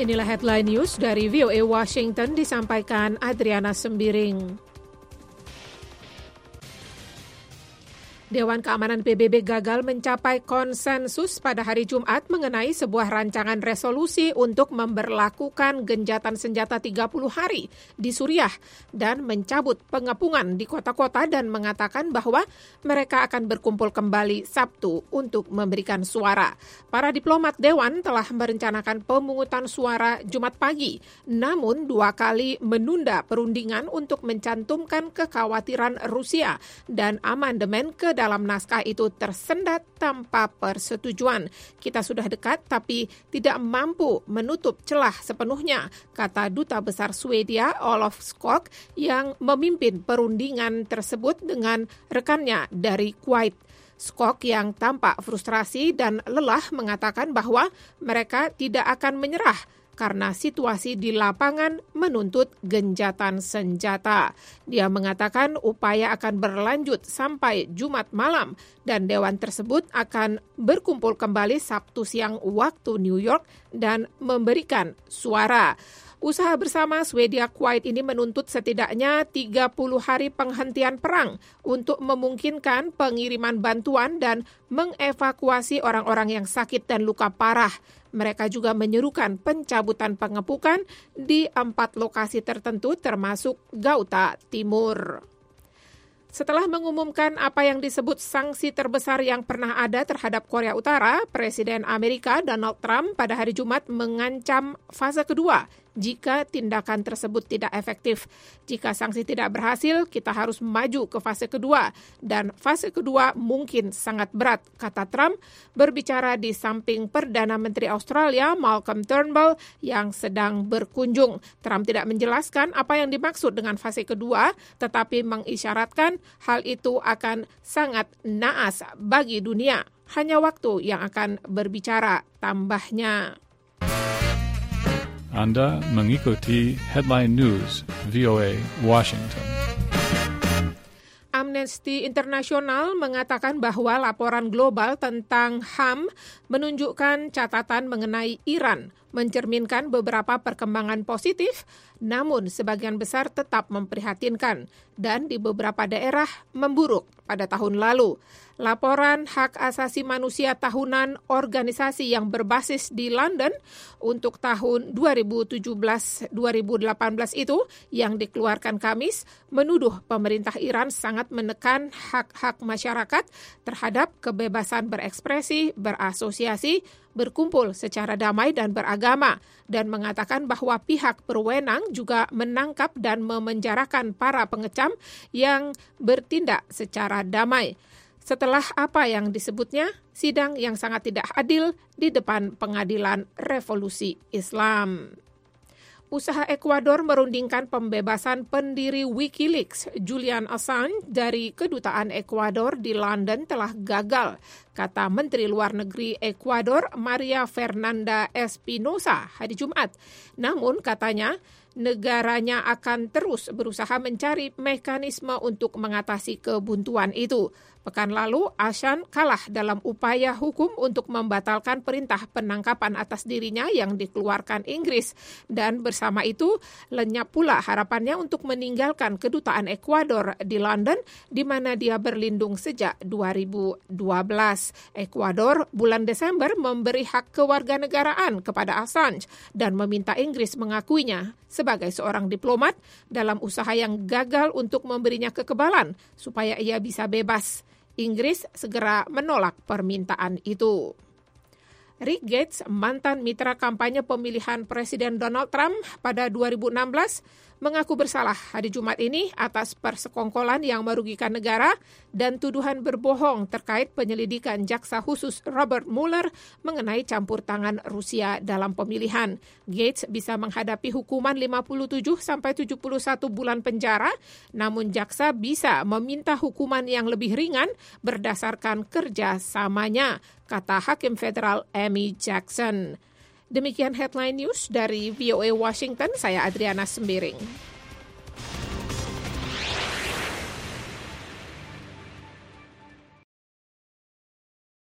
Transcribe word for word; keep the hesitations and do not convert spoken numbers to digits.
Inilah headline news dari V O A Washington disampaikan Adriana Sembiring. Dewan Keamanan P B B gagal mencapai konsensus pada hari Jumat mengenai sebuah rancangan resolusi untuk memberlakukan genjatan senjata tiga puluh hari di Suriah dan mencabut pengepungan di kota-kota dan mengatakan bahwa mereka akan berkumpul kembali Sabtu untuk memberikan suara. Para diplomat Dewan telah merencanakan pemungutan suara Jumat pagi, namun dua kali menunda perundingan untuk mencantumkan kekhawatiran Rusia dan amandemen ke dalam naskah itu tersendat tanpa persetujuan. Kita sudah dekat tapi tidak mampu menutup celah sepenuhnya, kata Duta Besar Swedia Olof Skog yang memimpin perundingan tersebut dengan rekannya dari Kuwait. Skog yang tampak frustrasi dan lelah mengatakan bahwa mereka tidak akan menyerah karena situasi di lapangan menuntut genjatan senjata. Dia mengatakan upaya akan berlanjut sampai Jumat malam dan dewan tersebut akan berkumpul kembali Sabtu siang waktu New York dan memberikan suara. Usaha bersama Swedia Kuwait ini menuntut setidaknya tiga puluh hari penghentian perang untuk memungkinkan pengiriman bantuan dan mengevakuasi orang-orang yang sakit dan luka parah. Mereka juga menyerukan pencabutan pengepungan di empat lokasi tertentu termasuk Ghouta Timur. Setelah mengumumkan apa yang disebut sanksi terbesar yang pernah ada terhadap Korea Utara, Presiden Amerika Donald Trump pada hari Jumat mengancam fase kedua jika tindakan tersebut tidak efektif. Jika sanksi tidak berhasil, kita harus maju ke fase kedua. Dan fase kedua mungkin sangat berat, kata Trump, berbicara di samping Perdana Menteri Australia Malcolm Turnbull yang sedang berkunjung. Trump tidak menjelaskan apa yang dimaksud dengan fase kedua, tetapi mengisyaratkan hal itu akan sangat naas bagi dunia. Hanya waktu yang akan berbicara, tambahnya. Anda mengikuti Headline News V O A Washington. Amnesty International mengatakan bahwa laporan global tentang H A M menunjukkan catatan mengenai Iran mencerminkan beberapa perkembangan positif, namun sebagian besar tetap memprihatinkan dan di beberapa daerah memburuk pada tahun lalu. Laporan Hak Asasi Manusia Tahunan organisasi yang berbasis di London untuk tahun dua ribu tujuh belas dua ribu delapan belas itu yang dikeluarkan Kamis menuduh pemerintah Iran sangat menekan hak-hak masyarakat terhadap kebebasan berekspresi, berasosiasi, berkumpul secara damai dan beragama, dan mengatakan bahwa pihak berwenang juga menangkap dan memenjarakan para pengecam yang bertindak secara damai. Setelah apa yang disebutnya sidang yang sangat tidak adil di depan Pengadilan Revolusi Islam. Usaha Ekuador merundingkan pembebasan pendiri Wikileaks, Julian Assange, dari kedutaan Ekuador di London telah gagal, kata Menteri Luar Negeri Ekuador Maria Fernanda Espinosa hari Jumat. Namun, katanya, negaranya akan terus berusaha mencari mekanisme untuk mengatasi kebuntuan itu. Pekan lalu, Assange kalah dalam upaya hukum untuk membatalkan perintah penangkapan atas dirinya yang dikeluarkan Inggris. Dan bersama itu, lenyap pula harapannya untuk meninggalkan kedutaan Ekuador di London, di mana dia berlindung sejak dua ribu dua belas. Ekuador bulan Desember memberi hak kewarganegaraan kepada Assange dan meminta Inggris mengakuinya sebagai seorang diplomat dalam usaha yang gagal untuk memberinya kekebalan supaya ia bisa bebas. Inggris segera menolak permintaan itu. Rick Gates, mantan mitra kampanye pemilihan Presiden Donald Trump pada dua ribu enam belas, mengaku bersalah hari Jumat ini atas persekongkolan yang merugikan negara dan tuduhan berbohong terkait penyelidikan jaksa khusus Robert Mueller mengenai campur tangan Rusia dalam pemilihan. Gates bisa menghadapi hukuman lima puluh tujuh sampai tujuh puluh satu bulan penjara, namun jaksa bisa meminta hukuman yang lebih ringan berdasarkan kerjasamanya, kata Hakim Federal Amy Jackson. Demikian headline news dari V O A Washington, saya Adriana Sembiring.